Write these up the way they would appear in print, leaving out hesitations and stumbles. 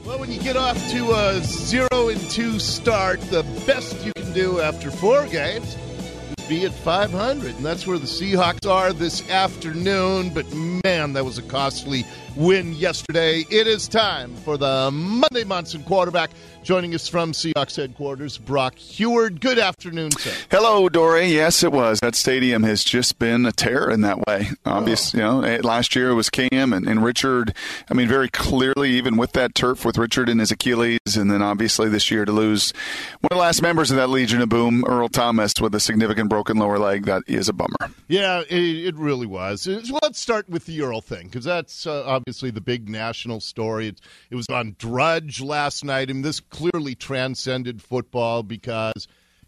Well, when you get off to a 0-2 start, the best you can do after 4 games is be at 500, and that's where the Seahawks are this afternoon. But, man, that was a costly win yesterday. It is time for the Monday Monson quarterback. Joining us from Seahawks headquarters, Brock Huard. Good afternoon, sir. Hello, Dory. Yes, it was. That stadium has just been a tear in that way. Obviously, last year it was Cam and Richard. I mean, very clearly, even with that turf with Richard and his Achilles, and then obviously this year to lose one of the last members of that Legion of Boom, Earl Thomas, with a significant broken lower leg. That is a bummer. Yeah, it really was. So let's start with the Earl thing, because that's obviously the big national story. It was on Drudge last night, and this clearly transcended football because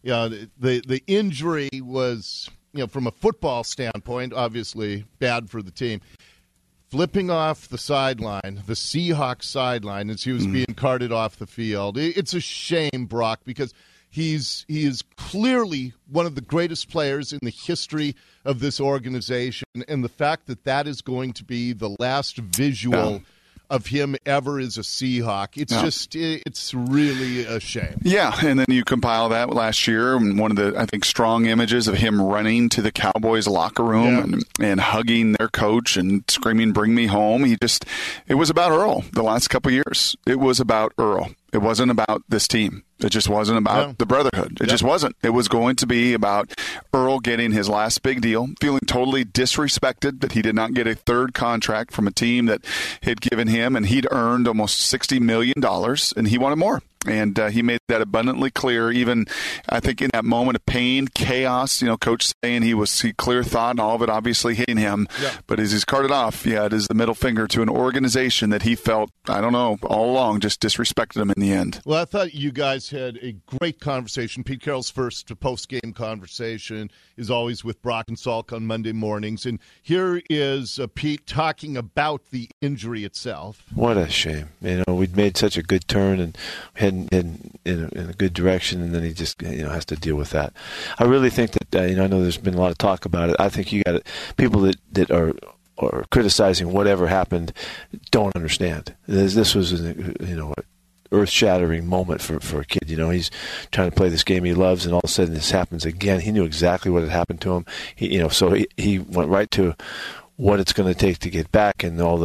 the injury was, from a football standpoint, obviously bad for the team. Flipping off the sideline, the Seahawks sideline, as he was being carted off the field. It's a shame, Brock, because he is clearly one of the greatest players in the history of this organization, and the fact that is going to be the last visual of him ever as a Seahawk. It's really a shame. Yeah, and then you compile that last year, and one of the, I think, strong images of him running to the Cowboys locker room and hugging their coach and screaming, "Bring me home." It was about Earl the last couple of years. It was about Earl. It wasn't about this team. It just wasn't about the brotherhood. It just wasn't. It was going to be about Earl getting his last big deal, feeling totally disrespected that he did not get a third contract from a team that had given him, and he'd earned almost $60 million, and he wanted more. And he made that abundantly clear, even, I think, in that moment of pain, chaos, Coach saying he clear thought, and all of it obviously hitting him. Yeah. But as he's carted off, it is the middle finger to an organization that he felt, I don't know, all along just disrespected him in the end. Well, I thought you guys had a great conversation. Pete Carroll's first post-game conversation is always with Brock and Salk on Monday mornings. And here is Pete talking about the injury itself. What a shame. We'd made such a good turn and heading in a good direction, and then he just has to deal with that. I really think that I know there's been a lot of talk about it. I think you got people that are criticizing whatever happened don't understand. This was earth-shattering moment for a kid. He's trying to play this game he loves, and all of a sudden this happens again. He knew exactly what had happened to him. So he went right to what it's going to take to get back, and all the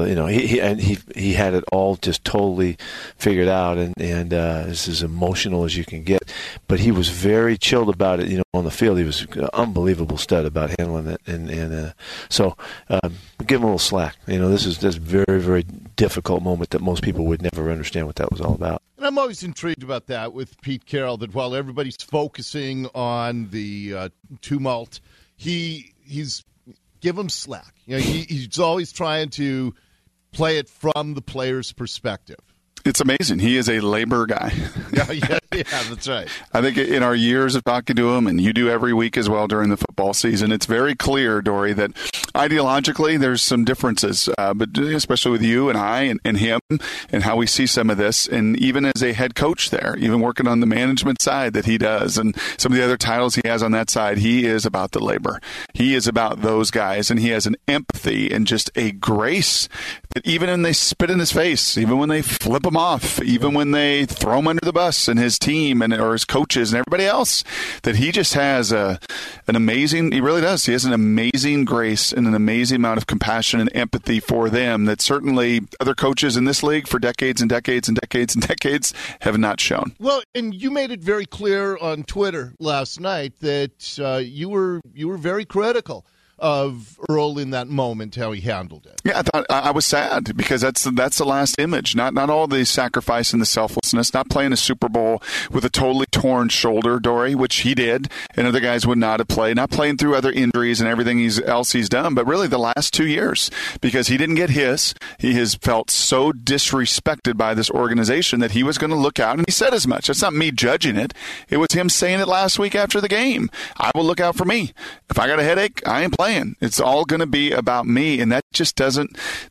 he had it all just totally figured out, and it's as emotional as you can get. But he was very chilled about it. On the field, he was an unbelievable stud about handling it, and so give him a little slack. This is a very, very difficult moment that most people would never understand what that was all about. And I'm always intrigued about that with Pete Carroll, that while everybody's focusing on the tumult, he's give him slack. He's always trying to play it from the player's perspective. It's amazing. He is a labor guy. Yeah, that's right. I think in our years of talking to him, and you do every week as well during the football season, it's very clear, Dory, that ideologically there's some differences, but especially with you and I and him and how we see some of this. And even as a head coach there, even working on the management side that he does and some of the other titles he has on that side, he is about the labor. He is about those guys, and he has an empathy and just a grace that even when they spit in his face, even when they flip him off, even when they throw him under the bus and his team or his coaches and everybody else, that he just has an amazing, he really does. He has an amazing grace and an amazing amount of compassion and empathy for them that certainly other coaches in this league for decades and decades and decades and decades have not shown. Well, and you made it very clear on Twitter last night that you were very critical of Earl in that moment, how he handled it. Yeah, I was sad because that's the last image. Not all the sacrifice and the selflessness, not playing a Super Bowl with a totally torn shoulder, Dory, which he did, and other guys would not have played, not playing through other injuries and everything else he's done, but really the last 2 years, because he didn't get his. He has felt so disrespected by this organization that he was going to look out, and he said as much. That's not me judging it. It was him saying it last week after the game. I will look out for me. If I got a headache, I ain't playing. It's all going to be about me, and that just doesn't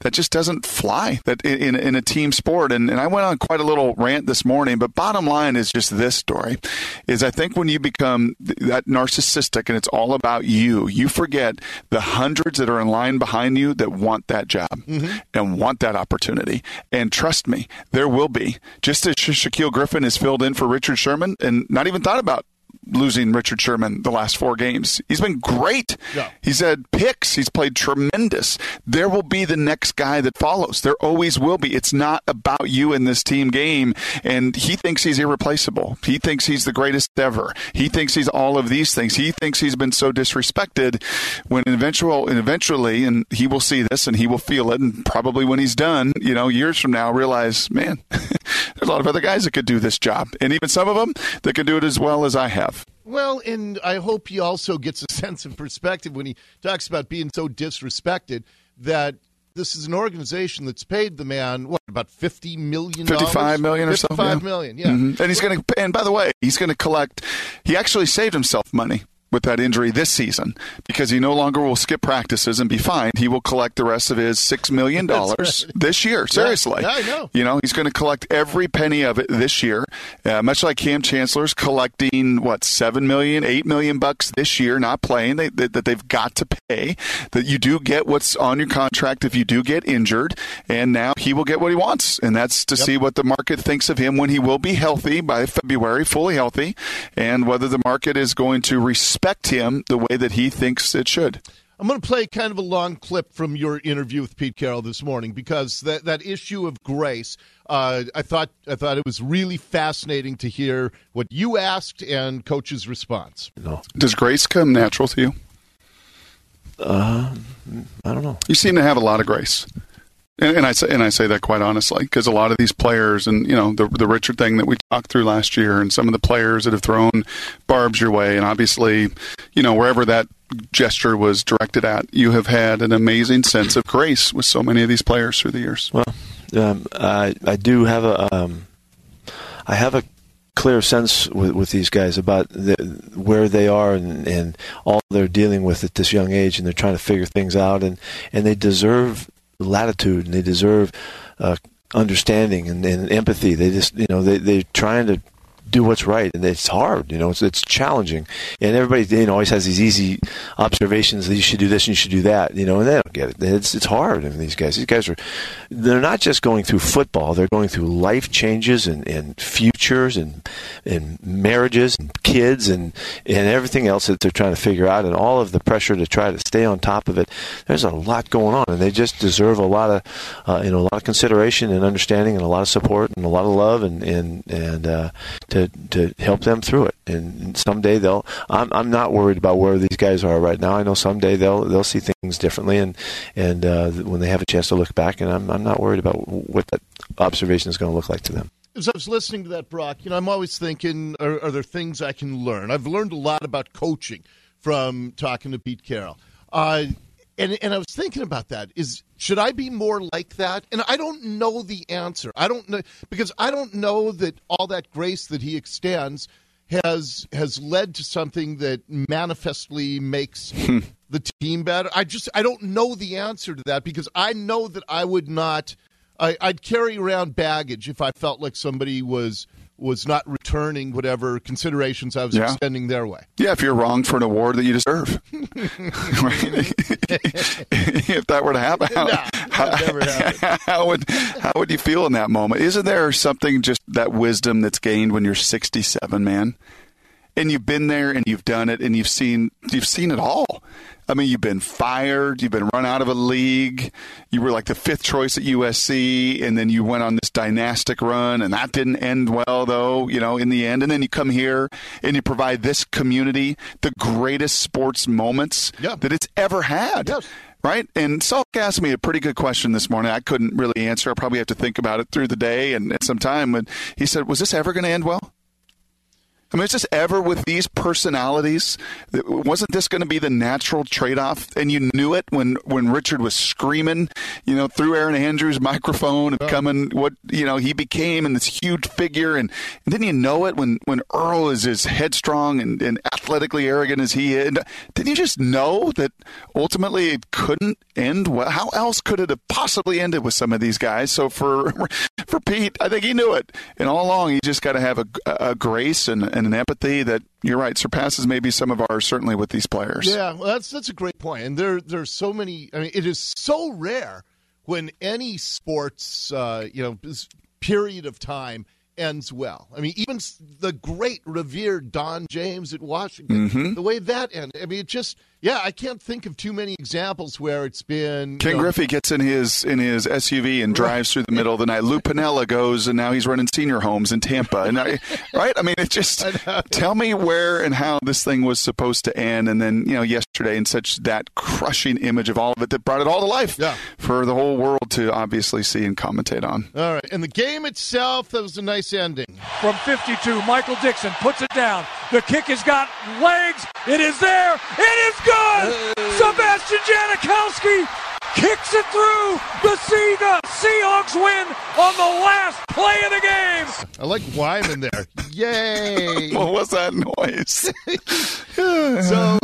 fly. That in a team sport, and I went on quite a little rant this morning. But bottom line is just this, Dory: way, is I think when you become that narcissistic and it's all about you, you forget the hundreds that are in line behind you that want that job and want that opportunity. And trust me, there will be. Just as Shaquille Griffin has filled in for Richard Sherman and not even thought about losing Richard Sherman the last 4 games. He's been great. Yeah. He's had picks. He's played tremendous. There will be the next guy that follows. There always will be. It's not about you in this team game. And he thinks he's irreplaceable. He thinks he's the greatest ever. He thinks he's all of these things. He thinks he's been so disrespected when eventually, and he will see this and he will feel it, and probably when he's done, years from now, realize, man, there's a lot of other guys that could do this job. And even some of them that could do it as well as I have. Well, and I hope he also gets a sense of perspective when he talks about being so disrespected, that this is an organization that's paid the man, about $50 million? $55 million or something. $55 million, yeah. Mm-hmm. And he's going to, and by the way, he's going to collect, he actually saved himself money with that injury this season, because he no longer will skip practices and be fined. He will collect the rest of his $6 million this year. Seriously. Yeah, I know. He's going to collect every penny of it this year, much like Cam Chancellor's collecting, $7 million, $8 million bucks this year, not playing, that they've got to pay, that you do get what's on your contract if you do get injured, and now he will get what he wants, and that's to see what the market thinks of him when he will be healthy by February, fully healthy, and whether the market is going to respect him the way that he thinks it should. I'm going to play kind of a long clip from your interview with Pete Carroll this morning, because that issue of grace, I thought it was really fascinating to hear what you asked and Coach's response. No. Does grace come natural to you? I don't know. You seem to have a lot of grace. And I say that quite honestly, because a lot of these players, and the Richard thing that we talked through last year, and some of the players that have thrown barbs your way, and obviously, wherever that gesture was directed at, you have had an amazing sense of grace with so many of these players through the years. Well, I do have a clear sense with these guys about where they are and all they're dealing with at this young age, and they're trying to figure things out, and they deserve latitude, and they deserve understanding and empathy. They just, they're trying to do what's right, and it's hard. It's challenging, and everybody always has these easy observations that you should do this and you should do that. And they don't get it. It's hard. I mean, these guys they're not just going through football. They're going through life changes and futures and marriages and kids and everything else that they're trying to figure out, and all of the pressure to try to stay on top of it. There's a lot going on, and they just deserve a lot of consideration and understanding, and a lot of support and a lot of love, and to help them through it. And someday I'm not worried about where these guys are right now. I know someday they'll see things differently, and when they have a chance to look back, and I'm not worried about what that observation is going to look like to them. As I was listening to that, Brock, I'm always thinking, are there things I can learn? I've learned a lot about coaching from talking to Pete Carroll. And I was thinking about that. Should I be more like that? And I don't know the answer. I don't know, because I don't know that all that grace that he extends has led to something that manifestly makes the team better. I don't know the answer to that, because I know that I would not. I'd carry around baggage if I felt like somebody was not returning whatever considerations I was extending their way. Yeah, if you're wrong for an award that you deserve. If that were to happen, how would you feel in that moment? Isn't there something, just that wisdom that's gained when you're 67, man? And you've been there and you've done it and you've seen it all. I mean, you've been fired, you've been run out of a league, you were like the 5th choice at USC, and then you went on this dynastic run, and that didn't end well, though, in the end. And then you come here and you provide this community the greatest sports moments that it's ever had. Yes. Right? And Salk asked me a pretty good question this morning. I couldn't really answer. I probably have to think about it through the day and at some time. And he said, was this ever going to end well? I mean, is this ever with these personalities? Wasn't this going to be the natural trade-off? And you knew it when Richard was screaming, through Aaron Andrews' microphone and becoming what, he became, and this huge figure. And didn't you know it when Earl is as headstrong and athletically arrogant as he is? Didn't you just know that ultimately it couldn't end well? How else could it have possibly ended with some of these guys? So for Pete, I think he knew it. And all along, he just got to have a grace and an empathy that, you're right, surpasses maybe some of ours, certainly with these players. Yeah, well, that's a great point. And there's so many. I mean, it is so rare when any sports period of time ends well. I mean, even the great revered Don James at Washington, the way that ended. I mean, it just, I can't think of too many examples where it's been. Ken Griffey gets in his SUV and drives through the middle of the night. Lou Piniella goes, and now he's running senior homes in Tampa. And right? I mean, it just, tell me where and how this thing was supposed to end. And then, yesterday, and such that crushing image of all of it that brought it all to life for the whole world to obviously see and commentate on. All right. And the game itself, that was a nice ending. From 52, Michael Dixon puts it down. The kick has got legs. It is there. It is good. Sebastian Janikowski kicks it through. The Seahawks win on the last play of the game. I like Wyman there. Yay. What was that noise? So,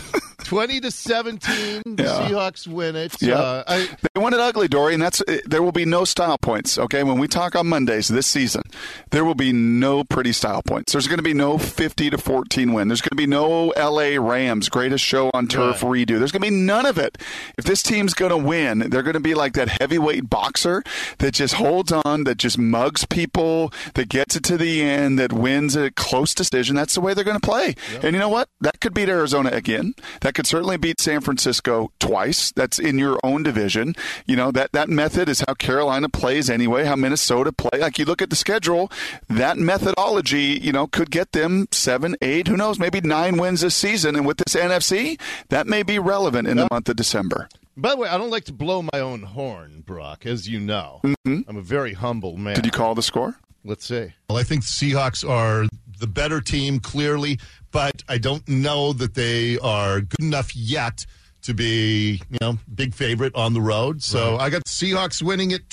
20-17, the Seahawks win it. They won it ugly, Dory, and there will be no style points, okay? When we talk on Mondays this season, there will be no pretty style points. There's going to be no 50-14 win. There's going to be no L.A. Rams, greatest show on turf redo. There's going to be none of it. If this team's going to win, they're going to be like that heavyweight boxer that just holds on, that just mugs people, that gets it to the end, that wins a close decision. That's the way they're going to play. Yep. And you know what? That could beat Arizona again. That could certainly beat San Francisco twice. That's in your own division. That method is how Carolina plays anyway, how Minnesota play. Like, you look at the schedule, that methodology, could get them 7, 8, who knows, maybe 9 wins this season. And with this NFC, that may be relevant in the month of December. By the way, I don't like to blow my own horn, Brock, as you know. Mm-hmm. I'm a very humble man. Did you call the score? Let's see. Well, I think the Seahawks are the better team, clearly, but I don't know that they are good enough yet to be, big favorite on the road. So I got the Seahawks winning it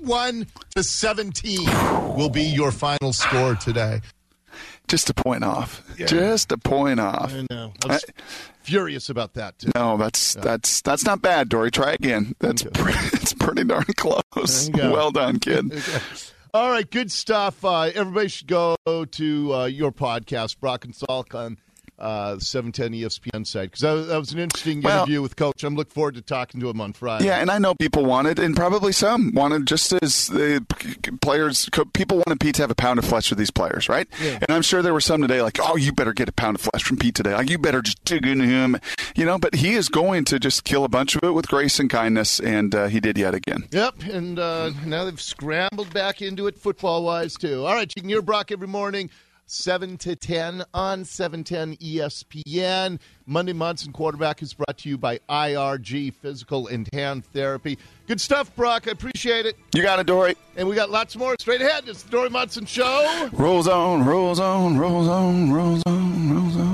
21-17 will be your final score today. Just a point off. Yeah. Just a point off. I know. I was furious about that, too. No, that's not bad, Dory. Try again. It's pretty darn close. Well done, kid. All right, good stuff. Everybody should go to your podcast, Brock and Salk, on 710 ESPN site, because that was an interesting interview with Coach. I'm looking forward to talking to him on Friday. Yeah, and I know people wanted, and probably some wanted, just as the players, people wanted Pete to have a pound of flesh with these players, right? Yeah. And I'm sure there were some today like, oh, you better get a pound of flesh from Pete today. Like, you better just dig into him. But he is going to just kill a bunch of it with grace and kindness, and he did yet again. Yep, and now they've scrambled back into it football-wise, too. All right, you can hear Brock every morning, 7 to 10 on 710 ESPN. Monday Monson Quarterback is brought to you by IRG Physical and Hand Therapy. Good stuff, Brock. I appreciate it. You got it, Dory. And we got lots more straight ahead. It's the Dory Monson Show. Rolls on, rolls on, rolls on, rolls on, rolls on.